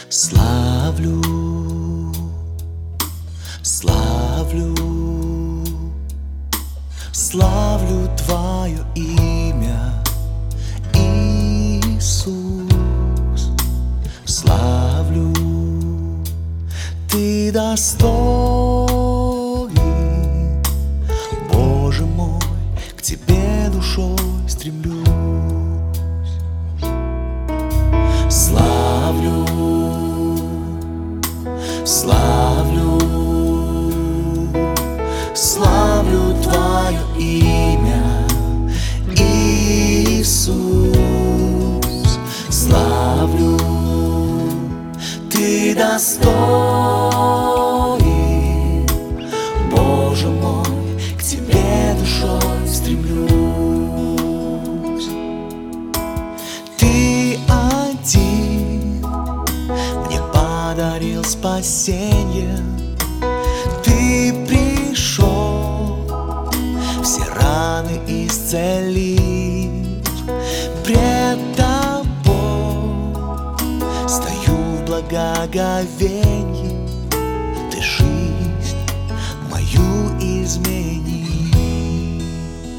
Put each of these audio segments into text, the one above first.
Славлю, славлю, славлю Твое имя, Иисус. Славлю, Ты достоин, Боже мой, к Тебе душой стремлюсь. Славлю, славлю, славлю Твое имя, Иисус. Славлю, Ты достоин, Боже мой, к Тебе душой стремлюсь. Ты один мне подарил спасенье, Ты пришел все раны исцелить. Пред Тобой стою в благоговенье, Ты жизнь мою измени.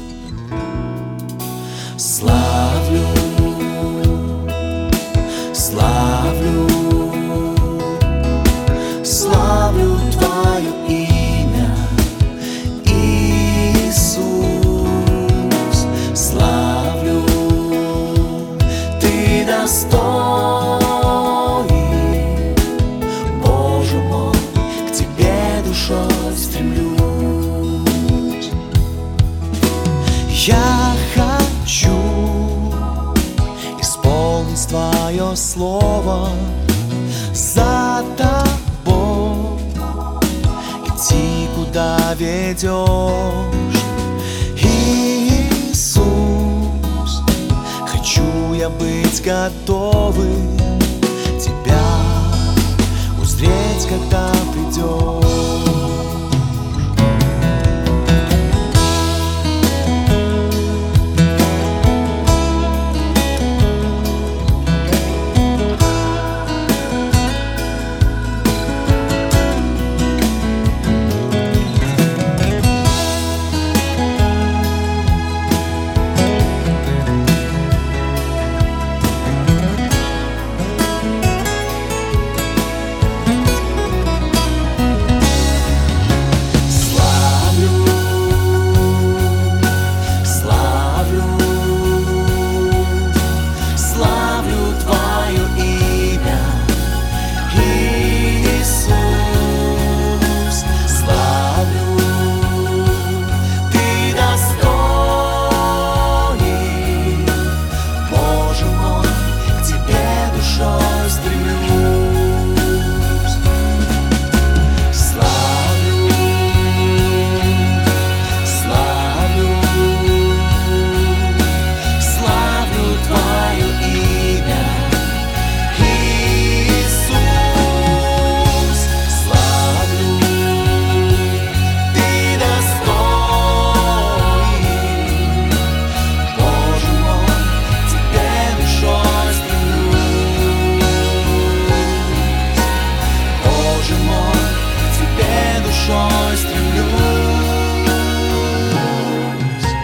Славлю, славлю, славлю Твое имя, Иисус. Славлю, Ты достоин, Боже мой, к Тебе душой стремлюсь. Я хочу исполнить Твое слово, за Тобой идти, куда ведешь, Иисус. Хочу я быть готовым Тебя узреть, когда придешь.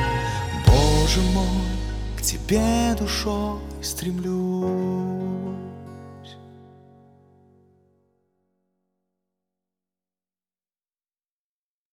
Боже мой, к Тебе душой стремлюсь.